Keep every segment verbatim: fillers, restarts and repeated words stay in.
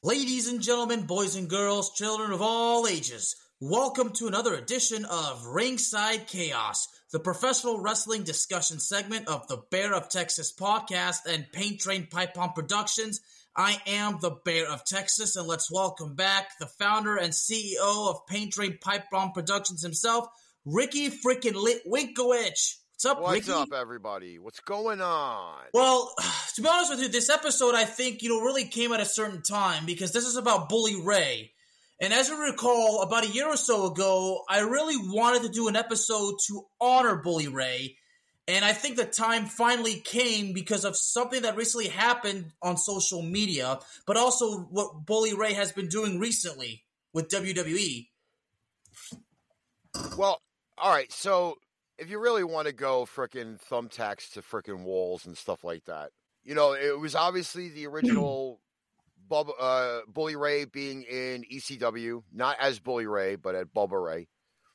Ladies and gentlemen, boys and girls, children of all ages, welcome to another edition of Ringside Chaos, the professional wrestling discussion segment of the Bear of Texas podcast and Paint Train Pipe Bomb Productions. I am the Bear of Texas, and let's welcome back the founder and C E O of Paint Train Pipe Bomb Productions himself, Ricky freaking Winkowicz. What's up, What's Ricky? up, everybody? What's going on? Well, to be honest with you, this episode, I think, you know, really came at a certain time because this is about Bully Ray. And as you recall, about a year or so ago, I really wanted to do an episode to honor Bully Ray. And I think the time finally came because of something that recently happened on social media, but also what Bully Ray has been doing recently with W W E. Well, all right, so if you really want to go frickin' thumbtacks to frickin' walls and stuff like that, you know, it was obviously the original Bub, uh, Bully Ray being in E C W, not as Bully Ray, but at Bubba Ray.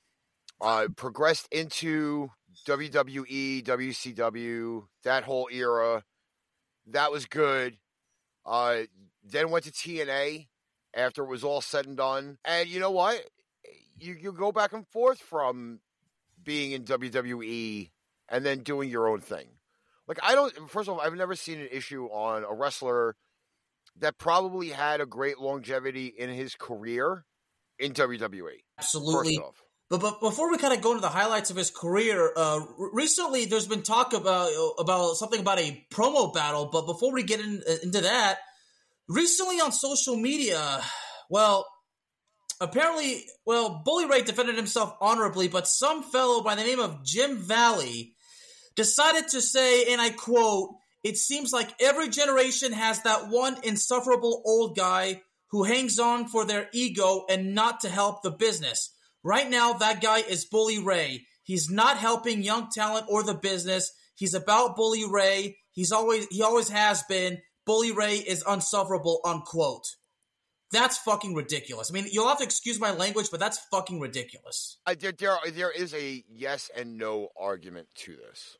Uh, progressed into W W E, W C W, that whole era. That was good. Uh, then went to T N A after it was all said and done. And you know what? You, you go back and forth from being in W W E and then doing your own thing. Like, I don't, first of all, I've never seen an issue on a wrestler that probably had a great longevity in his career in W W E. Absolutely. First off. But, but before we kind of go into the highlights of his career, uh, recently there's been talk about about something about a promo battle. But before we get in, into that, recently on social media, well, apparently, well, Bully Ray defended himself honorably, but some fellow by the name of Jim Valley decided to say, and I quote, "It seems like every generation has that one insufferable old guy who hangs on for their ego and not to help the business. Right now, that guy is Bully Ray. He's not helping young talent or the business. He's about Bully Ray. He's always he always has been. Bully Ray is unsufferable," unquote. That's fucking ridiculous. I mean, you'll have to excuse my language, but that's fucking ridiculous. I, there, there, there is a yes and no argument to this.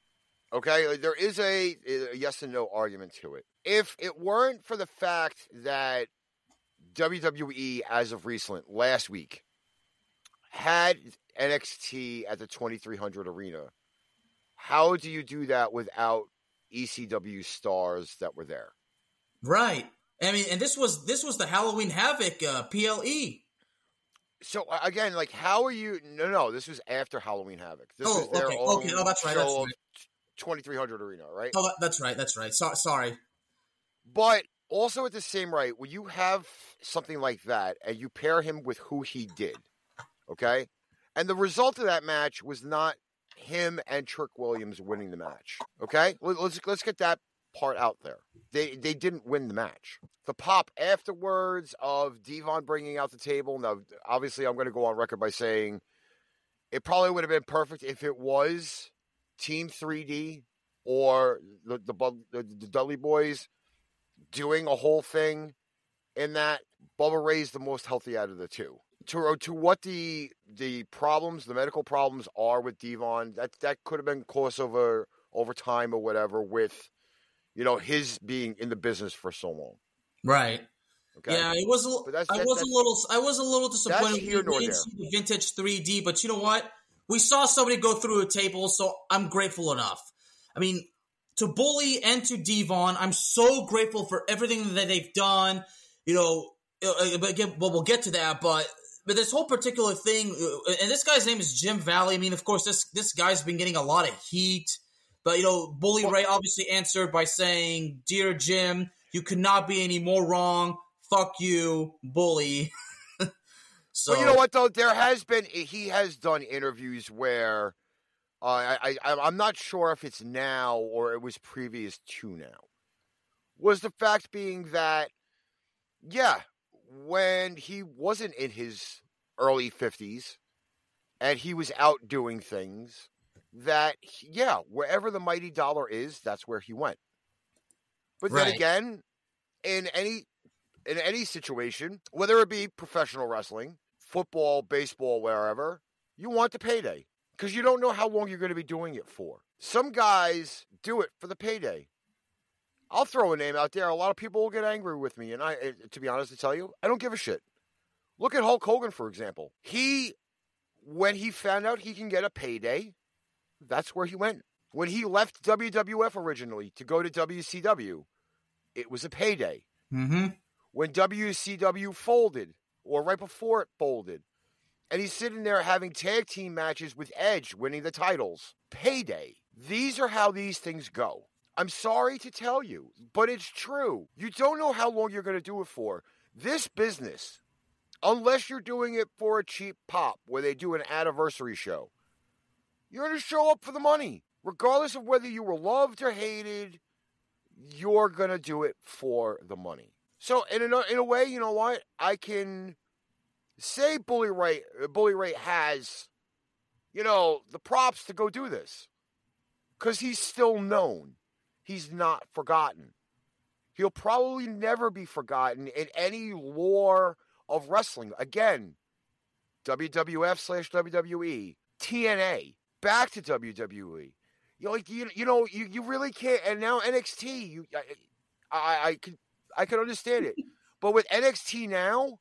Okay? There is a, a yes and no argument to it. If it weren't for the fact that W W E, as of recent, last week, had N X T at the twenty-three hundred Arena, how do you do that without E C W stars that were there? Right. I mean, and this was this was the Halloween Havoc uh, P L E. So again, like, how are you? No, no, this was after Halloween Havoc. This oh, was their okay, own okay. Oh, that's right. That's right. twenty-three hundred Arena, right? Oh, that's right. That's right. So, sorry. But also at the same rate, when you have something like that and you pair him with who he did, okay, and the result of that match was not him and Trick Williams winning the match. Okay, let's let's get that part out there. They they didn't win the match. The pop afterwards of Devon bringing out the table. Now, obviously, I'm going to go on record by saying it probably would have been perfect if it was Team three D or the the, the, the Dudley Boys doing a whole thing in that. Bubba Ray's the most healthy out of the two. To to what the the problems, the medical problems are with Devon, that that could have been close over over time or whatever with, you know, his being in the business for so long. Right. Okay. Yeah, it was. A, that's, I that, was a little. I was a little disappointed. Here we nor didn't there. see the vintage three D, but you know what? We saw somebody go through a table, so I'm grateful enough. I mean, to Bully and to Devon, I'm so grateful for everything that they've done. You know, but again, well, we'll get to that, but. But this whole particular thing, and this guy's name is Jim Valley. I mean, of course, this this guy's been getting a lot of heat. But, you know, Bully Ray obviously answered by saying, "Dear Jim, you could not be any more wrong. Fuck you, Bully." So, well, you know what, though? There has been, he has done interviews where, uh, I, I, I'm not sure if it's now or it was previous to now. Was the fact being that, yeah, when he wasn't in his early fifties and he was out doing things, that, yeah, wherever the mighty dollar is, that's where he went. But right. then again, in any in any situation, whether it be professional wrestling, football, baseball, wherever, you want the payday because you don't know how long you're going to be doing it for. Some guys do it for the payday. I'll throw a name out there. A lot of people will get angry with me, and I, to be honest, to tell you, I don't give a shit. Look at Hulk Hogan, for example. He, when he found out he can get a payday, that's where he went. When he left W W F originally to go to W C W, it was a payday. Mm-hmm. When W C W folded, or right before it folded, and he's sitting there having tag team matches with Edge, winning the titles, payday. These are how these things go. I'm sorry to tell you, but it's true. You don't know how long you're going to do it for. This business, unless you're doing it for a cheap pop where they do an anniversary show, you're going to show up for the money. Regardless of whether you were loved or hated, you're going to do it for the money. So in a, in a way, you know what? I can say Bully Ray, Bully Ray has, you know, the props to go do this. Because he's still known. He's not forgotten. He'll probably never be forgotten in any lore of wrestling. Again, W W F slash W W E, T N A, back to W W E. You know, like you, you know, you, you really can't. And now N X T, you, I, I, I could, I could understand it. But with N X T now,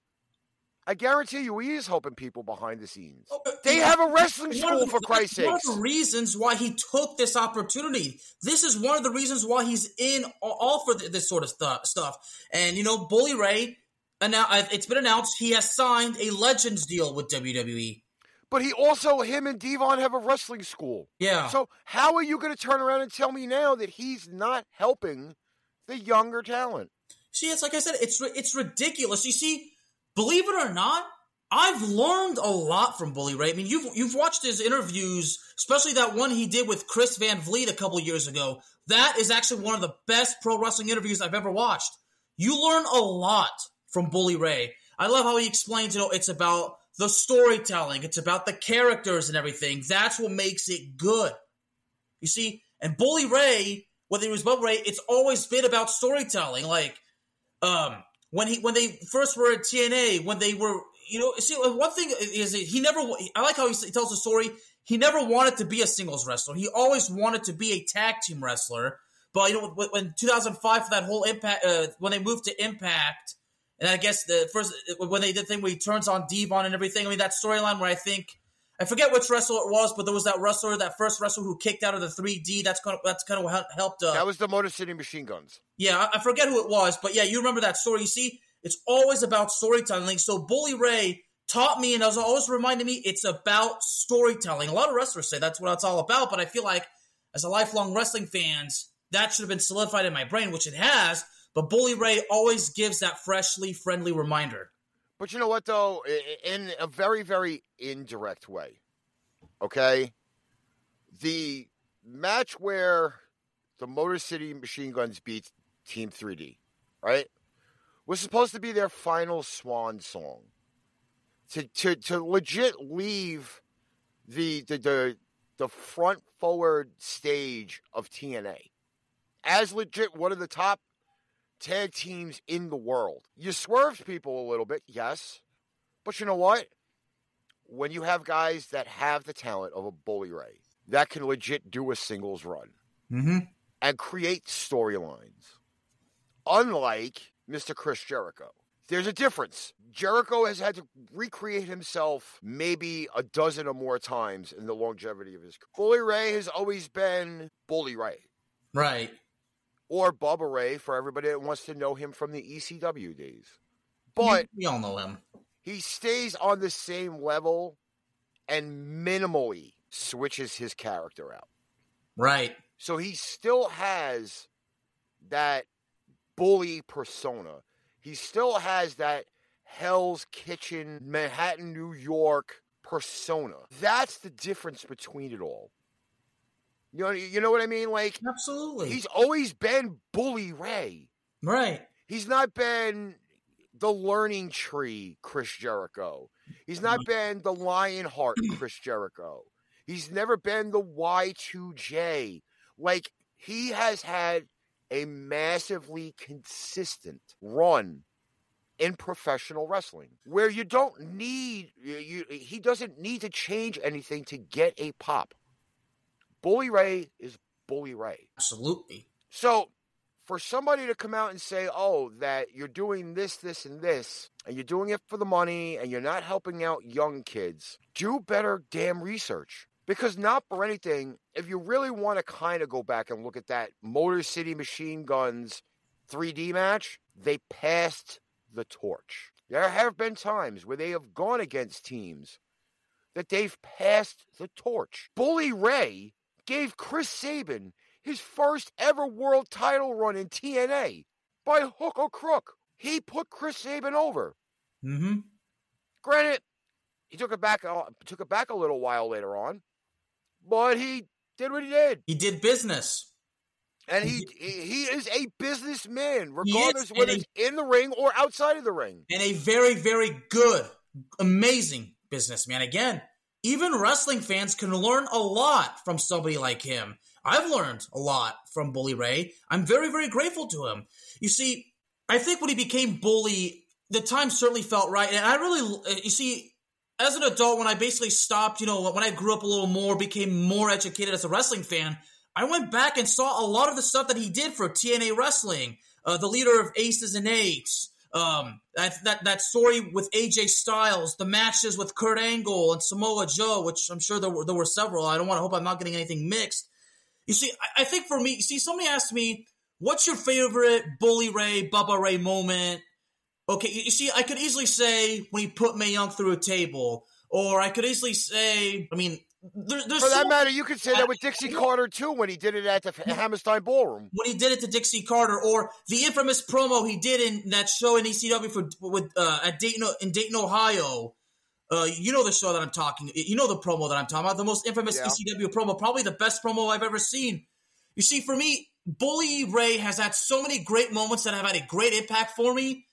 I guarantee you, he is helping people behind the scenes. They have a wrestling school, the, for Christ's sake. One of the reasons why he took this opportunity. This is one of the reasons why he's in all for this sort of stuff. And, you know, Bully Ray, it's been announced he has signed a Legends deal with W W E. But he also, him and Devon have a wrestling school. Yeah. So how are you going to turn around and tell me now that he's not helping the younger talent? See, it's like I said, it's it's ridiculous. You see, believe it or not, I've learned a lot from Bully Ray. I mean, you've you've watched his interviews, especially that one he did with Chris Van Vliet a couple years ago. That is actually one of the best pro wrestling interviews I've ever watched. You learn a lot from Bully Ray. I love how he explains, you know, it's about the storytelling. It's about the characters and everything. That's what makes it good. You see, and Bully Ray, whether he was Bully Ray, it's always been about storytelling. Like, um... When he when they first were at T N A, when they were, you know, see, one thing is he never, I like how he tells the story, he never wanted to be a singles wrestler. He always wanted to be a tag team wrestler. But, you know, when two thousand five, for that whole Impact, uh, when they moved to Impact, and I guess the first, when they did the thing where he turns on Devon and everything, I mean, that storyline where I think, I forget which wrestler it was, but there was that wrestler, that first wrestler who kicked out of the three D. That's kind of that's kind of what helped. Uh, that was the Motor City Machine Guns. Yeah, I, I forget who it was, but yeah, you remember that story. You see, it's always about storytelling. So Bully Ray taught me, and I was always reminding me, it's about storytelling. A lot of wrestlers say that's what it's all about, but I feel like as a lifelong wrestling fans, that should have been solidified in my brain, which it has. But Bully Ray always gives that freshly friendly reminder. But you know what, though? In a very, very indirect way, okay? The match where the Motor City Machine Guns beat Team three D, right, was supposed to be their final swan song. To to to legit leave the the the, the front forward stage of T N A as legit one of the top tag teams in the world. You swerved people a little bit, yes. But you know what? When you have guys that have the talent of a Bully Ray that can legit do a singles run mm-hmm. and create storylines, unlike Mister Chris Jericho. There's a difference. Jericho has had to recreate himself maybe a dozen or more times in the longevity of his career. Bully Ray has always been Bully Ray. Right. Or Bubba Ray, for everybody that wants to know him from the E C W days. But we all know him. He stays on the same level and minimally switches his character out. Right. So he still has that bully persona. He still has that Hell's Kitchen, Manhattan, New York persona. That's the difference between it all. You know, you know what I mean? Like, absolutely. He's always been Bully Ray. Right. He's not been the Learning Tree Chris Jericho. He's not been the Lionheart Chris Jericho. He's never been the Y two J. Like, he has had a massively consistent run in professional wrestling where you don't need, you, he doesn't need to change anything to get a pop. Bully Ray is Bully Ray. Absolutely. So, for somebody to come out and say, oh, that you're doing this, this, and this, and you're doing it for the money, and you're not helping out young kids, do better damn research. Because not for anything, if you really want to kind of go back and look at that Motor City Machine Guns three D match, they passed the torch. There have been times where they have gone against teams that they've passed the torch. Bully Ray gave Chris Sabin his first ever world title run in T N A by hook or crook. He put Chris Sabin over. Mm-hmm. Granted, he took it back. Uh, took it back a little while later on, but he did what he did. He did business. And he he is a businessman, regardless of whether it's in the ring or outside of the ring. And a very, very good, amazing businessman. Again, even wrestling fans can learn a lot from somebody like him. I've learned a lot from Bully Ray. I'm very, very grateful to him. You see, I think when he became Bully, the time certainly felt right. And I really, you see, as an adult, when I basically stopped, you know, when I grew up a little more, became more educated as a wrestling fan, I went back and saw a lot of the stuff that he did for T N A Wrestling, uh, the leader of Aces and Eights, um, that, that that story with A J Styles, the matches with Kurt Angle and Samoa Joe, which I'm sure there were, there were several. I don't want to hope I'm not getting anything mixed. You see, I, I think for me, you see, somebody asked me, what's your favorite Bully Ray, Bubba Ray moment? Okay, you, you see, I could easily say when he put Mae Young through a table, or I could easily say, I mean, There, For that so, matter, you could say that with Dixie Carter, too, when he did it at the Hammerstein Ballroom. When he did it to Dixie Carter, or the infamous promo he did in that show in E C W for with uh, at Dayton in Dayton, Ohio. Uh, you know the show that I'm talking. You know the promo that I'm talking about. The most infamous yeah. E C W promo, probably the best promo I've ever seen. You see, for me, Bully Ray has had so many great moments that have had a great impact for me.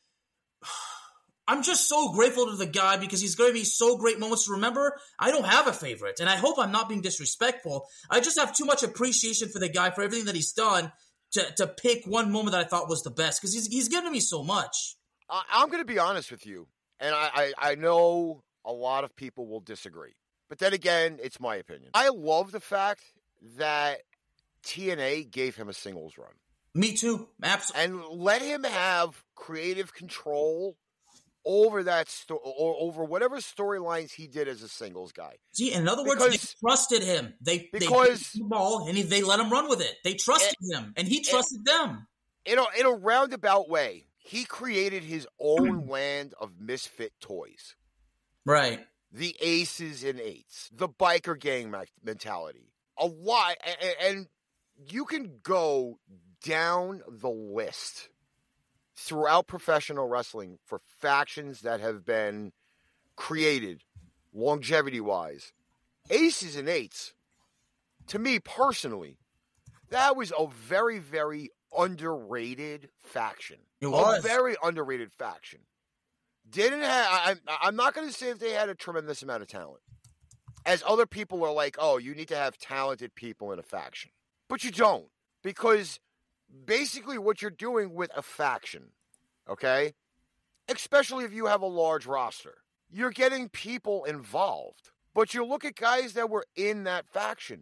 I'm just so grateful to the guy because he's given me so great moments to remember. I don't have a favorite, and I hope I'm not being disrespectful. I just have too much appreciation for the guy for everything that he's done to, to pick one moment that I thought was the best because he's, he's given me so much. I, I'm going to be honest with you, and I, I, I know a lot of people will disagree. But then again, it's my opinion. I love the fact that T N A gave him a singles run. Me too. Absolutely. And let him have creative control over that sto- or over whatever storylines he did as a singles guy. See, in other words, because, they trusted him. They because they the ball and he, they let him run with it. They trusted it, him, and he trusted it, them. In a, in a roundabout way, he created his own land of misfit toys. Right. The Aces and Eights, the biker gang mentality, a lot, and, and you can go down the list throughout professional wrestling for factions that have been created longevity-wise. Aces and Eights, to me personally, that was a very, very underrated faction. It was. A very underrated faction. Didn't have, I, I'm not going to say if they had a tremendous amount of talent. As other people are like, oh, you need to have talented people in a faction. But you don't. Because basically what you're doing with a faction, okay, especially if you have a large roster, you're getting people involved. But you look at guys that were in that faction.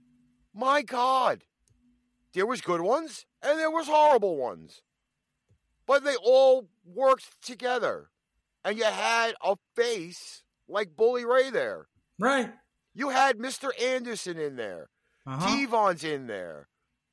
My God, there was good ones and there was horrible ones. But they all worked together. And you had a face like Bully Ray there. Right. You had Mister Anderson in there. Uh-huh. T-Von's in there.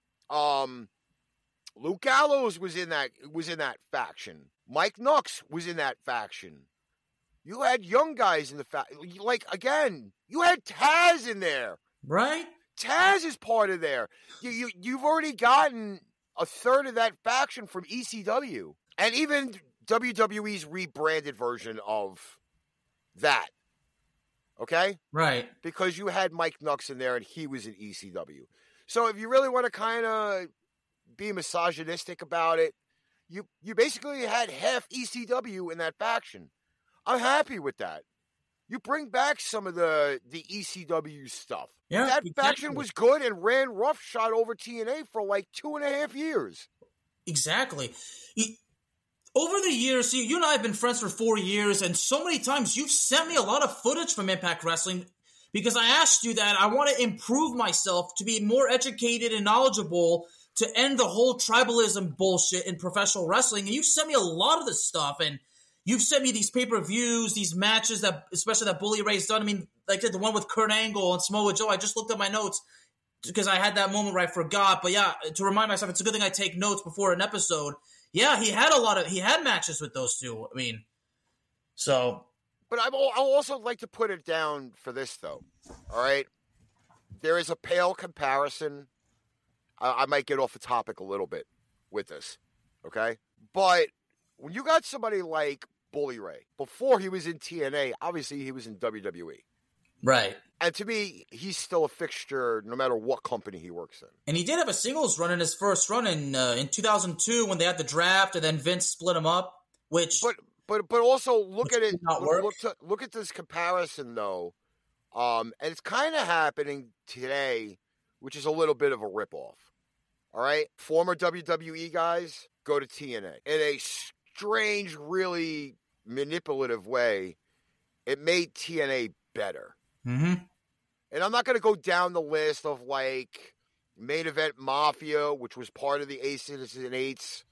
Um, Luke Gallows was in that was in that faction. Mike Knox was in that faction. You had young guys in the faction. Like, again, you had Taz in there. Right. Taz is part of there. You, you, you've already gotten a third of that faction from E C W. And even W W E's rebranded version of that. Okay? Right. Because you had Mike Knox in there and he was in E C W. So if you really want to kind of be misogynistic about it, you you basically had half E C W in that faction. I'm happy with that. You bring back some of the, the E C W stuff. Yeah, that exactly. faction was good and ran roughshod over T N A for like two and a half years. Exactly. He, Over the years, see, you and I have been friends for four years, and so many times you've sent me a lot of footage from Impact Wrestling because I asked you that I want to improve myself to be more educated and knowledgeable to end the whole tribalism bullshit in professional wrestling. And you've sent me a lot of this stuff, and you've sent me these pay-per-views, these matches that, especially that Bully Ray's done. I mean, like the one with Kurt Angle and Samoa Joe. I just looked at my notes because I had that moment where I forgot. But yeah, to remind myself, it's a good thing I take notes before an episode. Yeah, he had a lot of, he had matches with those two. I mean, so. But I will also like to put it down for this, though. All right? There is a pale comparison. I, I might get off the topic a little bit with this, okay? But when you got somebody like Bully Ray, before he was in T N A, obviously he was in W W E. Right. And to me, he's still a fixture no matter what company he works in. And he did have a singles run in his first run in uh, in two thousand two when they had the draft, and then Vince split him up, which... But but but also look at it, not look, work. look, to, look at this comparison, though. Um, and it's kind of happening today, which is a little bit of a ripoff. All right? Former W W E guys go to T N A. In a strange, really manipulative way, it made T N A better. Mm-hmm. And I'm not going to go down the list of, like, Main Event Mafia, which was part of the Aces and Eights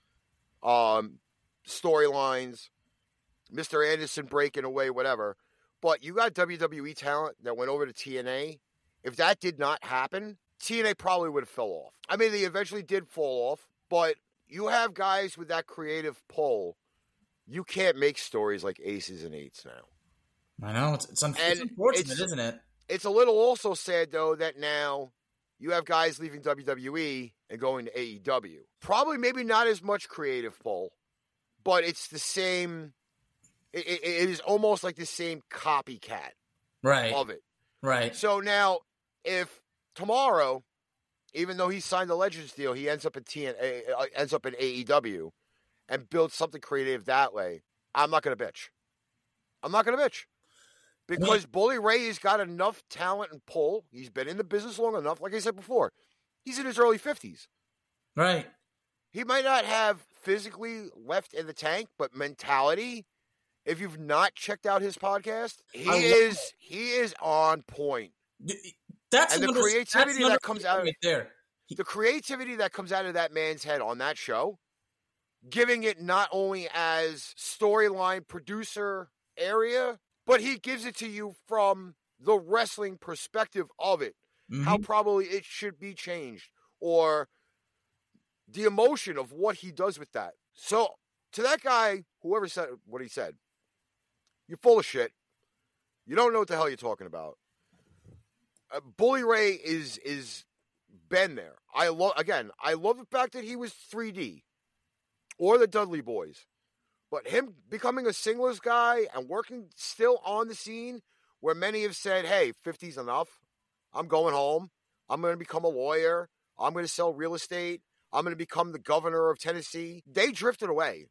um, storylines, Mister Anderson breaking away, whatever. But you got W W E talent that went over to T N A. If that did not happen, T N A probably would have fell off. I mean, they eventually did fall off, but you have guys with that creative pull. You can't make stories like Aces and Eights now. I know. It's, it's, un- it's unfortunate, it's, isn't it? It's a little also sad, though, that now you have guys leaving W W E and going to A E W. Probably maybe not as much creative pull, but it's the same... It, it, it is almost like the same copycat right. of it. Right. So now, if tomorrow, even though he signed the Legends deal, he ends up in T N A, uh, ends up in A E W, and builds something creative that way, I'm not going to bitch. I'm not going to bitch. Because yeah. Bully Ray has got enough talent and pull. He's been in the business long enough. Like I said before, he's in his early fifties. Right. He might not have physically left in the tank, but mentality... If you've not checked out his podcast, he is it. he is on point. That's and the another, creativity that comes out of right there. The creativity that comes out of that man's head on that show, giving it not only as storyline producer area, but he gives it to you from the wrestling perspective of it. Mm-hmm. How probably it should be changed, or the emotion of what he does with that. So to that guy, whoever said what he said, you're full of shit. You don't know what the hell you're talking about. Uh, Bully Ray is is been there. I love again. I love the fact that he was three D, or the Dudley Boys, but him becoming a singles guy and working still on the scene, where many have said, "Hey, fifty's enough. I'm going home. I'm going to become a lawyer. I'm going to sell real estate. I'm going to become the governor of Tennessee." They drifted away.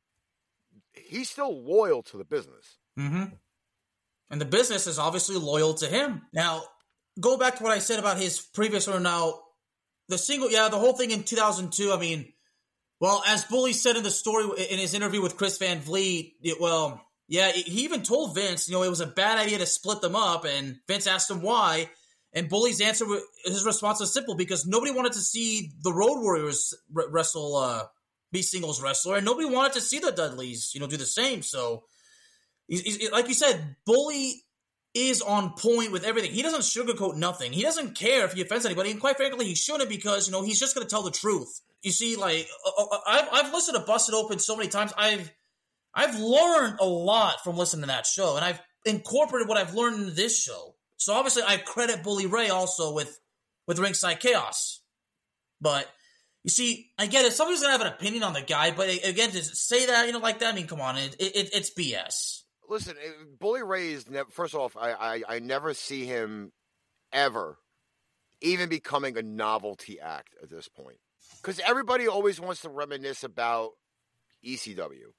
He's still loyal to the business. Mm-hmm. And the business is obviously loyal to him. Now, go back to what I said about his previous or now, the single, yeah, the whole thing in two thousand two, I mean, well, as Bully said in the story, in his interview with Chris Van Vliet, it, well, yeah, he even told Vince, you know, it was a bad idea to split them up, and Vince asked him why, and Bully's answer, his response was simple, because nobody wanted to see the Road Warriors wrestle, uh, be singles wrestler, and nobody wanted to see the Dudleys, you know, do the same, so... He's, he's, like you said, Bully is on point with everything. He doesn't sugarcoat nothing. He doesn't care if he offends anybody, and quite frankly, he shouldn't, because, you know, he's just going to tell the truth. You see, like, I've, I've listened to Busted Open so many times. I've I've learned a lot from listening to that show, and I've incorporated what I've learned in this show. So obviously, I credit Bully Ray also with, with Ringside Chaos. But... You see, I get it. Somebody's going to have an opinion on the guy, but again, to say that, you know, like that, I mean, come on, it, it, it's B S. Listen, Bully Ray is never, first off, I, I, I never see him ever even becoming a novelty act at this point. Because everybody always wants to reminisce about E C W.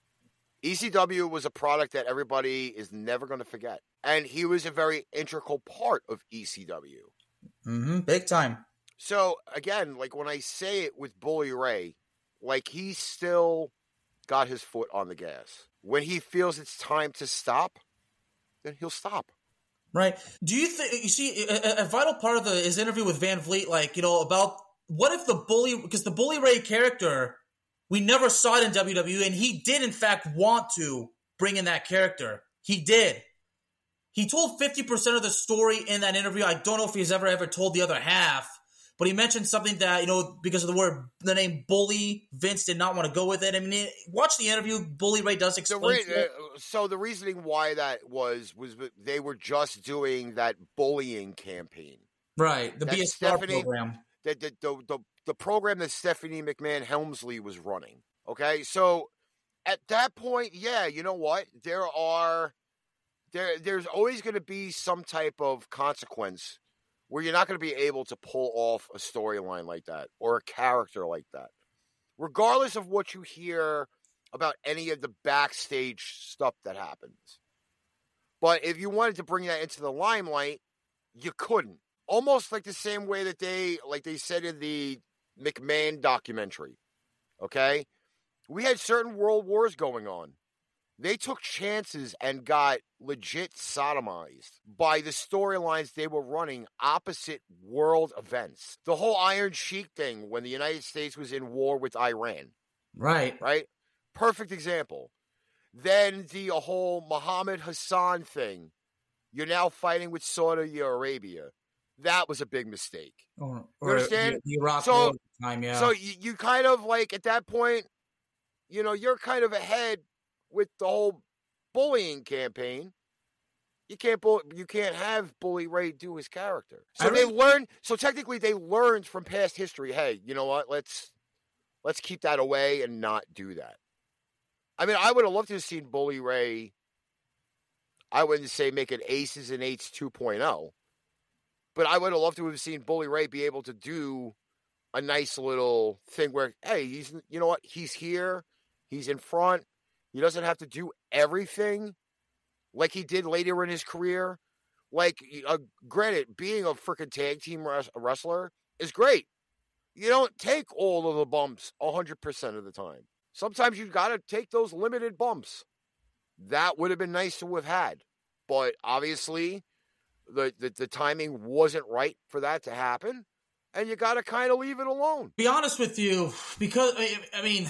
E C W was a product that everybody is never going to forget. And he was a very integral part of E C W. Mm-hmm, big time. So, again, like when I say it with Bully Ray, like he's still got his foot on the gas. When he feels it's time to stop, then he'll stop. Right. Do you think, you see, a, a vital part of the, his interview with Van Vliet, like, you know, about what if the Bully, because the Bully Ray character, we never saw it in W W E, and he did, in fact, want to bring in that character. He did. He told fifty percent of the story in that interview. I don't know if he's ever, ever told the other half, but he mentioned something that, you know, because of the word, the name Bully, Vince did not want to go with it. I mean, watch the interview. Bully Ray does explain the re- uh, So the reasoning why that was, was they were just doing that bullying campaign. Right, the that Be a Star Stephanie, program. The, the, the, the, the program that Stephanie McMahon Helmsley was running. Okay, so at that point, yeah, you know what? There are, there, there's always going to be some type of consequence where you're not going to be able to pull off a storyline like that or a character like that. Regardless of what you hear about any of the backstage stuff that happens. But if you wanted to bring that into the limelight, you couldn't. Almost like the same way that they, like they said in the McMahon documentary, okay? We had certain world wars going on. They took chances and got legit sodomized by the storylines they were running opposite world events. The whole Iron Sheik thing when the United States was in war with Iran. Right. Right? Perfect example. Then the whole Muhammad Hassan thing. You're now fighting with Saudi Arabia. That was a big mistake. Or, you understand? The Iraq so, war time, yeah. So you, you kind of like, at that point, you know, you're kind of ahead with the whole bullying campaign. You can't bull, you can't have Bully Ray do his character. So I they really, learned. So technically, they learned from past history. Hey, you know what? Let's let's keep that away and not do that. I mean, I would have loved to have seen Bully Ray. I wouldn't say make it Aces and Eights two point oh, but I would have loved to have seen Bully Ray be able to do a nice little thing where, hey, he's, you know what? He's here. He's in front. He doesn't have to do everything like he did later in his career. Like, uh, granted, being a freaking tag team res- wrestler is great. You don't take all of the bumps one hundred percent of the time. Sometimes you've got to take those limited bumps. That would have been nice to have had. But obviously, the, the, the timing wasn't right for that to happen. And you got to kind of leave it alone. Be honest with you, because, I mean,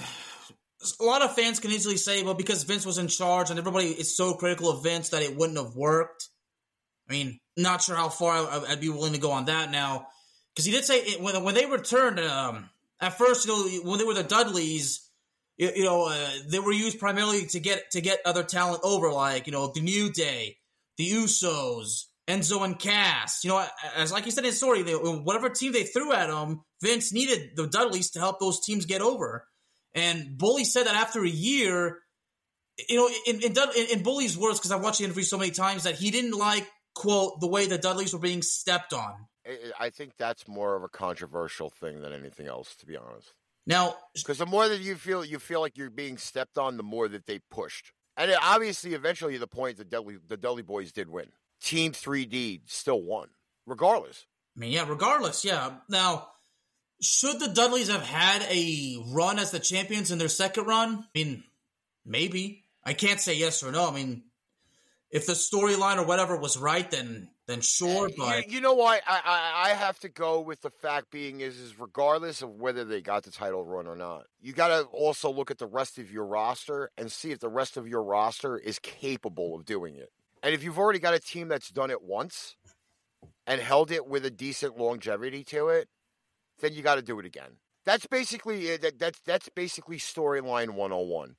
a lot of fans can easily say, well, because Vince was in charge and everybody is so critical of Vince that it wouldn't have worked. I mean, not sure how far I'd be willing to go on that now. Because he did say it, when, when they returned, um, at first, you know, when they were the Dudleys, you, you know, uh, they were used primarily to get to get other talent over, like, you know, the New Day, the Usos, Enzo and Cass. You know, as like you said in his story, they, whatever team they threw at him, Vince needed the Dudleys to help those teams get over. And Bully said that after a year, you know, in in, in Bully's words, because I've watched the interview so many times, that he didn't like, quote, the way the Dudleys were being stepped on. I think that's more of a controversial thing than anything else, to be honest. Now, because the more that you feel you feel like you're being stepped on, the more that they pushed. And it, obviously, eventually, the point the Dudley, the Dudley Boys did win. Team three D still won, regardless. I mean, yeah, regardless, yeah. Now, should the Dudleys have had a run as the champions in their second run? I mean, maybe. I can't say yes or no. I mean, if the storyline or whatever was right, then then sure. But you, you know what? I, I I have to go with the fact being is is regardless of whether they got the title run or not, you got to also look at the rest of your roster and see if the rest of your roster is capable of doing it. And if you've already got a team that's done it once and held it with a decent longevity to it, then you got to do it again. That's basically that, that's that's basically storyline one oh one.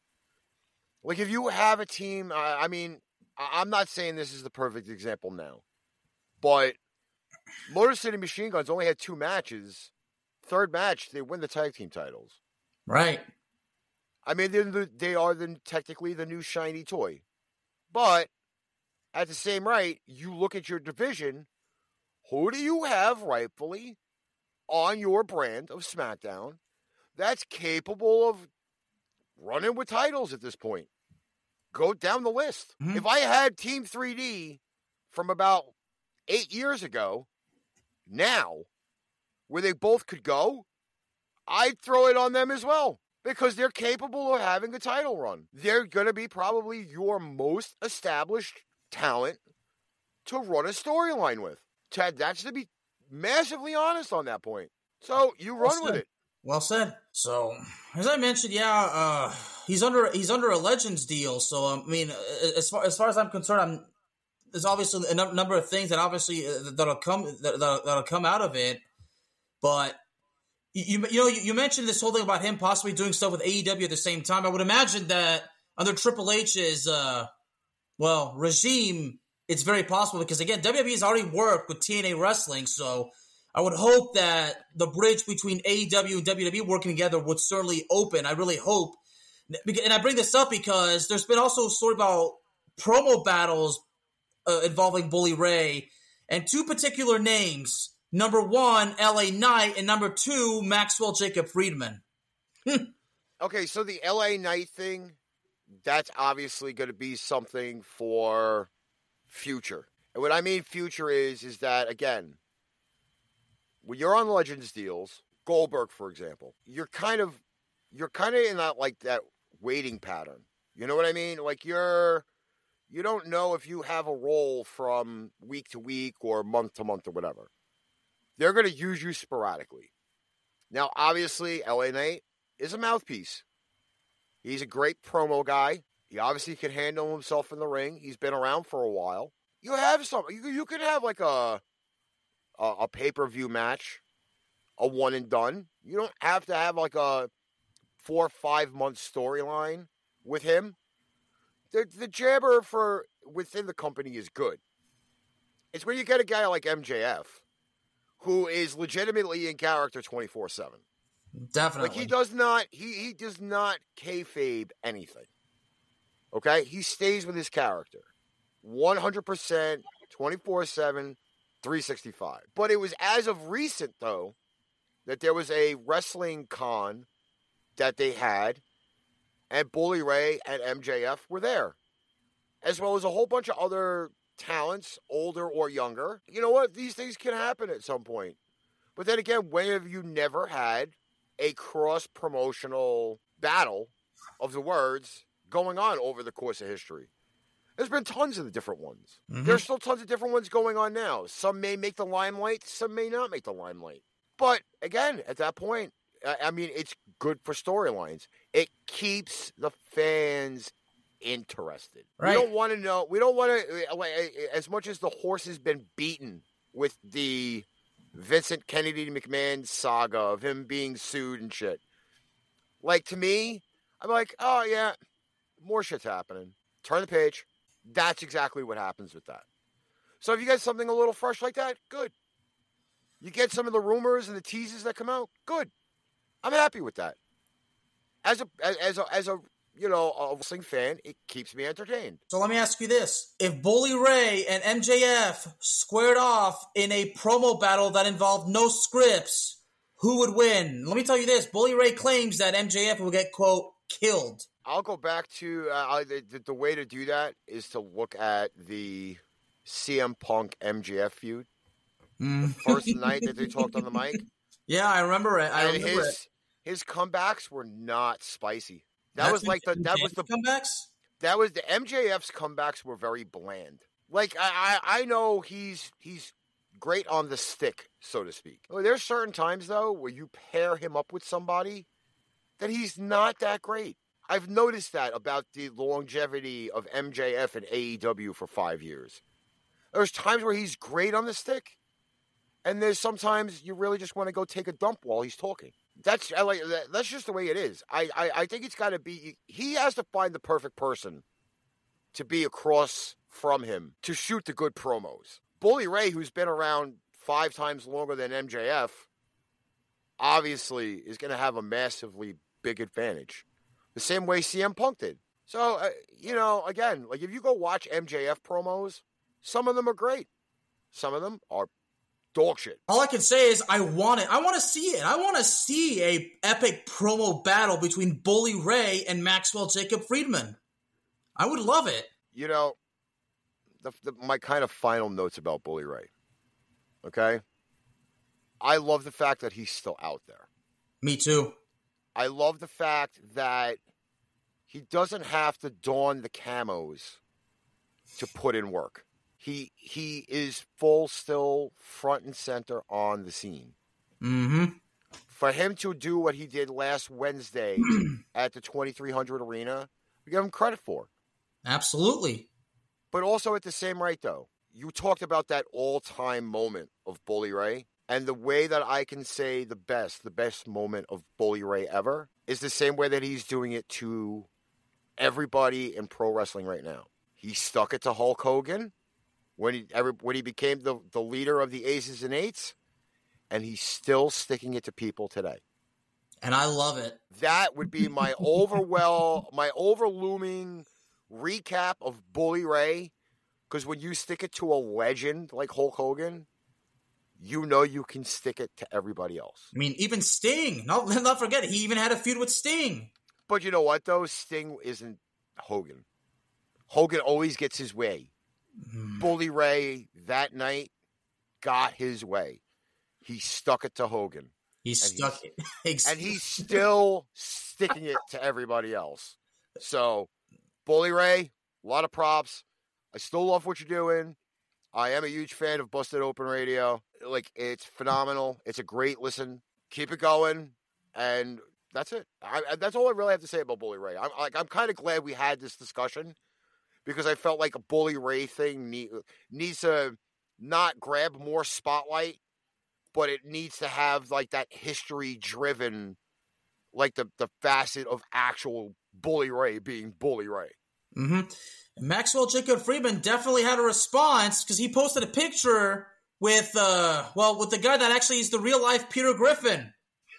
Like if you have a team, uh, I mean, I'm not saying this is the perfect example now, but Motor City Machine Guns only had two matches. Third match, they win the tag team titles. Right. I mean, they're the, they are the, technically the new shiny toy. But at the same rate, you look at your division, who do you have rightfully on your brand of SmackDown that's capable of running with titles at this point? Go down the list. Mm-hmm. If I had Team three D from about eight years ago, now, where they both could go, I'd throw it on them as well. Because they're capable of having a title run. They're going to be probably your most established talent to run a storyline with. Ted, that's to be massively honest on that point. So you run well with it. Well said. So, as I mentioned, yeah, uh, he's under he's under a Legends deal. So, I mean, as far as far as I'm concerned, I'm, there's obviously a n- number of things that obviously uh, that'll come that, that'll come out of it. But you you know you, you mentioned this whole thing about him possibly doing stuff with A E W at the same time. I would imagine that under Triple H's uh, well regime, it's very possible because again, W W E has already worked with T N A Wrestling, so I would hope that the bridge between A E W and W W E working together would certainly open. I really hope. And I bring this up because there's been also a story about promo battles uh, involving Bully Ray and two particular names. Number one, L A Knight, and number two, Maxwell Jacob Friedman. Okay, so the L A Knight thing, that's obviously going to be something for future. And what I mean future is, is that, again, when you're on Legends deals, Goldberg, for example, you're kind of, you're kind of in that, like, that waiting pattern. You know what I mean? Like, you're, you don't know if you have a role from week to week or month to month or whatever. They're going to use you sporadically. Now, obviously, L A Knight is a mouthpiece. He's a great promo guy. He obviously can handle himself in the ring. He's been around for a while. You have some. You, you could have like a, a a pay-per-view match, a one and done. You don't have to have like a four or five month storyline with him. The the jabber for within the company is good. It's when you get a guy like M J F, who is legitimately in character twenty-four seven. Definitely. Like, he does not, he, he does not kayfabe anything. Okay? He stays with his character. one hundred percent, twenty-four seven, three sixty-five. But it was as of recent, though, that there was a wrestling con that they had, and Bully Ray and M J F were there. As well as a whole bunch of other talents, older or younger. You know what? These things can happen at some point. But then again, when have you never had a cross-promotional battle of the words going on over the course of history? There's been tons of the different ones. Mm-hmm. There's still tons of different ones going on now. Some may make the limelight, some may not make the limelight. But again, at that point, I mean, it's good for storylines. It keeps the fans interested. Right. We don't want to know. We don't want to, as much as the horse has been beaten with the Vincent Kennedy McMahon saga of him being sued and shit. Like, to me, I'm like, oh yeah, more shit's happening. Turn the page. That's exactly what happens with that. So if you get something a little fresh like that, good. You get some of the rumors and the teases that come out, good. I'm happy with that. As a as a as a you know a wrestling fan, it keeps me entertained. So let me ask you this: if Bully Ray and M J F squared off in a promo battle that involved no scripts, who would win? Let me tell you this: Bully Ray claims that M J F will get quote killed. I'll go back to uh, the, the way to do that is to look at the C M Punk M J F feud. Mm. The first night that they talked on the mic. Yeah, I remember it. I and remember his it. his comebacks were not spicy. That That's was like the that was the comebacks. That was the M J F's comebacks were very bland. Like I I, I know he's he's great on the stick, so to speak. Well, there's certain times though where you pair him up with somebody that he's not that great. I've noticed that about the longevity of M J F and A E W for five years. There's times where he's great on the stick, and there's sometimes you really just want to go take a dump while he's talking. That's I like that, that's just the way it is. I, I, I think it's got to be. He has to find the perfect person to be across from him to shoot the good promos. Bully Ray, who's been around five times longer than M J F, obviously is going to have a massively big advantage. The same way C M Punk did. So, uh, you know, again, like if you go watch M J F promos, some of them are great. Some of them are dog shit. All I can say is I want it. I want to see it. I want to see a epic promo battle between Bully Ray and Maxwell Jacob Friedman. I would love it. You know, the, the, my kind of final notes about Bully Ray. Okay? I love the fact that he's still out there. Me too. I love the fact that he doesn't have to don the camos to put in work. He he is full still front and center on the scene. Mm-hmm. For him to do what he did last Wednesday at the twenty-three hundred Arena, we give him credit for. Absolutely. But also at the same rate, though, you talked about that all-time moment of Bully Ray. And the way that I can say the best, the best moment of Bully Ray ever is the same way that he's doing it to everybody in pro wrestling right now. He stuck it to Hulk Hogan when he every, when he became the, the leader of the Aces and Eights, and he's still sticking it to people today. And I love it. That would be my overwhelm, my overlooming recap of Bully Ray, because when you stick it to a legend like Hulk Hogan, you know you can stick it to everybody else. I mean, even Sting. No, let's not forget, he even had a feud with Sting. But you know what, though? Sting isn't Hogan. Hogan always gets his way. Mm. Bully Ray, that night, got his way. He stuck it to Hogan. He stuck it. And he's still sticking it to everybody else. So, Bully Ray, a lot of props. I still love what you're doing. I am a huge fan of Busted Open Radio. Like, it's phenomenal. It's a great listen. Keep it going. And that's it. I, I, that's all I really have to say about Bully Ray. I'm like, I'm kind of glad we had this discussion because I felt like a Bully Ray thing need, needs to not grab more spotlight, but it needs to have like that history-driven, like the, the facet of actual Bully Ray being Bully Ray. Mm-hmm. Maxwell Jacob Friedman definitely had a response because he posted a picture with, uh, well, with the guy that actually is the real life Peter Griffin.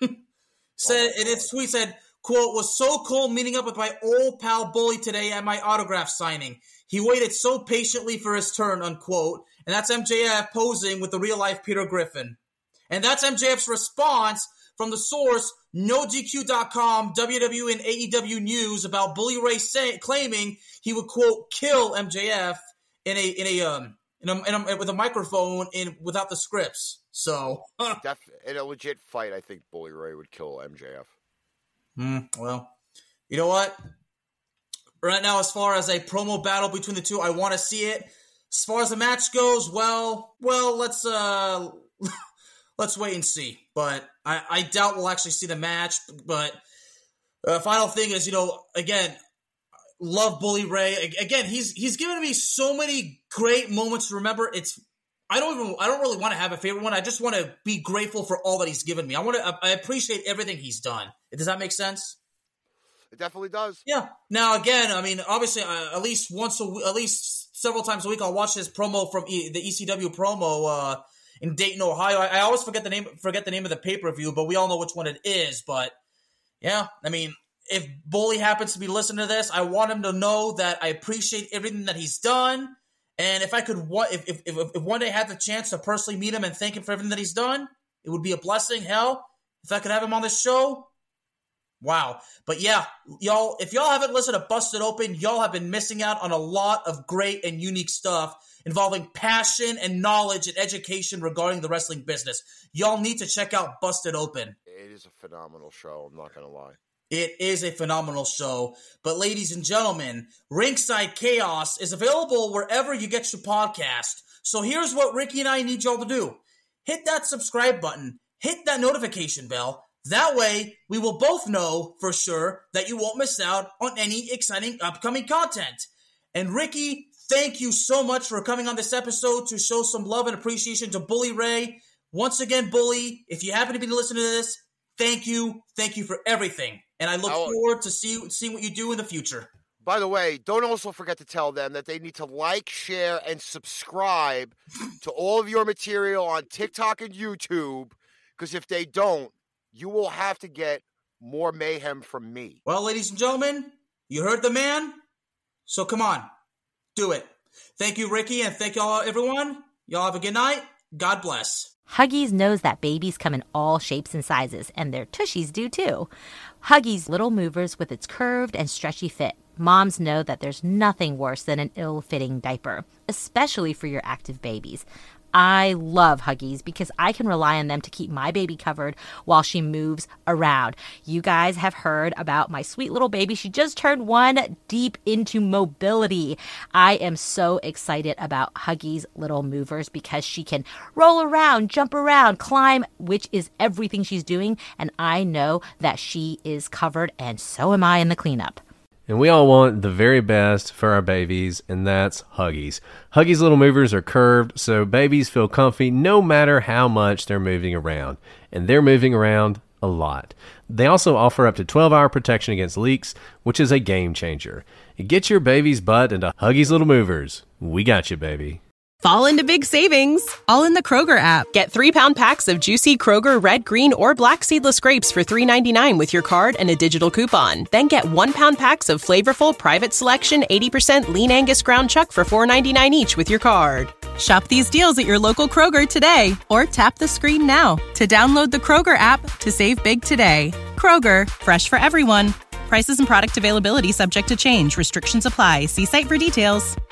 Said oh in its tweet said, quote, "Was so cool meeting up with my old pal Bully today at my autograph signing. He waited so patiently for his turn," unquote. And that's M J F posing with the real life Peter Griffin. And that's M J F's response from the source no D Q dot com, W W E and A E W News about Bully Ray say, claiming he would quote kill M J F in a in a um in a, in a with a microphone in without the scripts. So Def, in a legit fight, I think Bully Ray would kill M J F. Mm, well, you know what? Right now, as far as a promo battle between the two, I want to see it. As far as the match goes, well, well, let's uh. Let's wait and see. But I, I doubt we'll actually see the match. But uh, final thing is, you know, again, love Bully Ray. Again, he's he's given me so many great moments to remember. It's I don't even I don't really want to have a favorite one. I just want to be grateful for all that he's given me. I want to I appreciate everything he's done. Does that make sense? It definitely does. Yeah. Now again, I mean, obviously, uh, at least once a at least several times a week, I'll watch his promo from e, the E C W promo. Uh, In Dayton, Ohio. I, I always forget the name forget the name of the pay-per-view, but we all know which one it is. But, yeah, I mean, if Bully happens to be listening to this, I want him to know that I appreciate everything that he's done. And if I could, if if, if, if one day I had the chance to personally meet him and thank him for everything that he's done, it would be a blessing. Hell, if I could have him on this show, wow. But, yeah, y'all, if y'all haven't listened to Busted Open, y'all have been missing out on a lot of great and unique stuff involving passion and knowledge and education regarding the wrestling business. Y'all need to check out Busted Open. It is a phenomenal show, I'm not going to lie. It is a phenomenal show. But ladies and gentlemen, Ringside Chaos is available wherever you get your podcast. So here's what Ricky and I need y'all to do. Hit that subscribe button. Hit that notification bell. That way, we will both know for sure that you won't miss out on any exciting upcoming content. And Ricky, thank you so much for coming on this episode to show some love and appreciation to Bully Ray. Once again, Bully, if you happen to be listening to this, thank you. Thank you for everything. And I look I'll, forward to see, seeing what you do in the future. By the way, don't also forget to tell them that they need to like, share, and subscribe to all of your material on TikTok and YouTube, because if they don't, you will have to get more mayhem from me. Well, ladies and gentlemen, you heard the man, so come on. Do it. Thank you, Ricky, and thank y'all, everyone. Y'all have a good night. God bless. Huggies knows that babies come in all shapes and sizes, and their tushies do too. Huggies Little Movers with its curved and stretchy fit. Moms know that there's nothing worse than an ill-fitting diaper, especially for your active babies. I love Huggies because I can rely on them to keep my baby covered while she moves around. You guys have heard about my sweet little baby. She just turned one, deep into mobility. I am so excited about Huggies Little Movers because she can roll around, jump around, climb, which is everything she's doing. And I know that she is covered, and so am I in the cleanup. And we all want the very best for our babies, and that's Huggies. Huggies Little Movers are curved, so babies feel comfy no matter how much they're moving around. And they're moving around a lot. They also offer up to twelve hour protection against leaks, which is a game changer. Get your baby's butt into Huggies Little Movers. We got you, baby. Fall into big savings, all in the Kroger app. Get three-pound packs of juicy Kroger red, green, or black seedless grapes for three ninety-nine with your card and a digital coupon. Then get one-pound packs of flavorful Private Selection eighty percent lean Angus ground chuck for four ninety-nine each with your card. Shop these deals at your local Kroger today, or tap the screen now to download the Kroger app to save big today. Kroger, fresh for everyone. Prices and product availability subject to change. Restrictions apply. See site for details.